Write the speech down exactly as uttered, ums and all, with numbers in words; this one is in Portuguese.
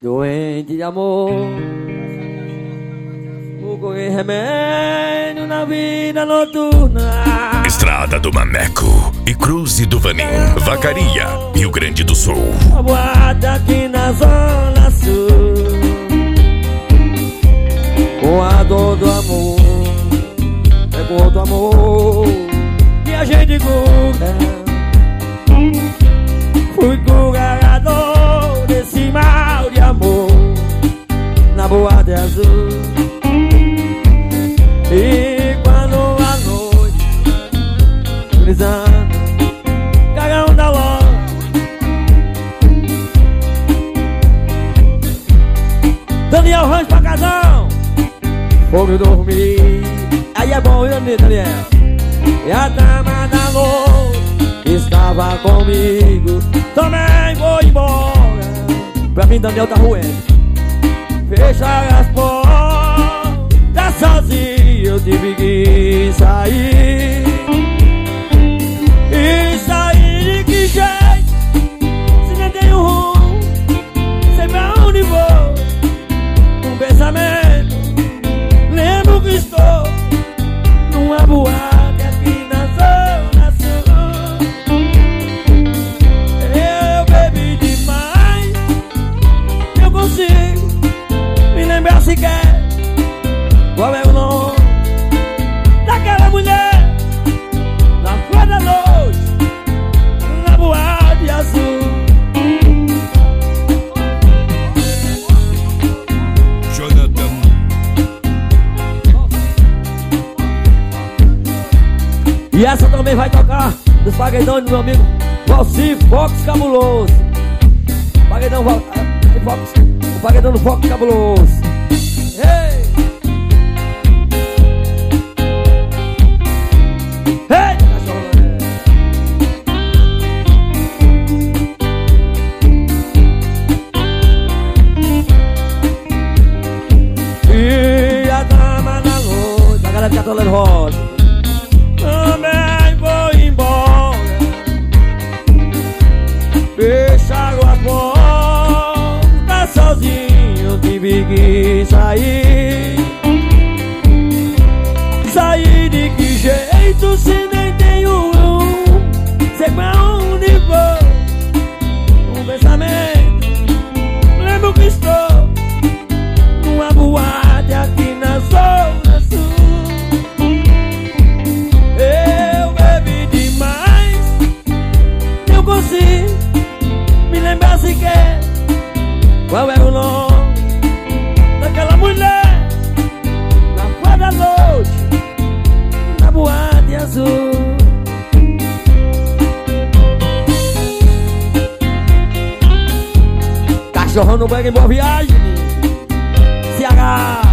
Doente de amor, vou correr remédio na vida noturna. Estrada do Mameco e Cruze do Vanim, Vacaria, Rio Grande do Sul. A boate aqui na Zona Sul, com a dor do amor, é com outro amor que a gente cura. Fui curador desse mal de amor na boate azul. E quando a noite brisando, cagão da loja, Daniel Rancho pra casão, fogo dormir. Aí é bom, viu, Daniel? E a dama da noite estava comigo, também vou embora. Pra mim, Daniel tá ruendo. Fechar as portas sozinho, eu tive que sair. E sair de que jeito? Se nem tenho rumo, sei pra onde vou. Um pensamento, lembro que estou numa boate aqui na Zona Sul. Eu bebi demais, eu consigo me lembrar sequer qual é o nome daquela mulher na flor da noite, na boate azul. Jonathan. E essa também vai tocar nos paredões do meu amigo Valci Fox Cabuloso. Paredão Val... ah, Fox. O paredão do Fox Cabuloso. Ei! Ei! E a dama da noite, a galera de Catolano Rosa, também vou embora. Fecharam a porta sozinho, tive que sair. Sair de que jeito se nem tenho um, sei pra onde vou. Um pensamento, lembro que estou numa boate aqui na Zona Sul. Eu bebi demais, eu consigo me lembrar sequer qual era o nome daquela mulher na flor da noite, na boate azul. Cachorrão no banho em Boa Viagem, C H.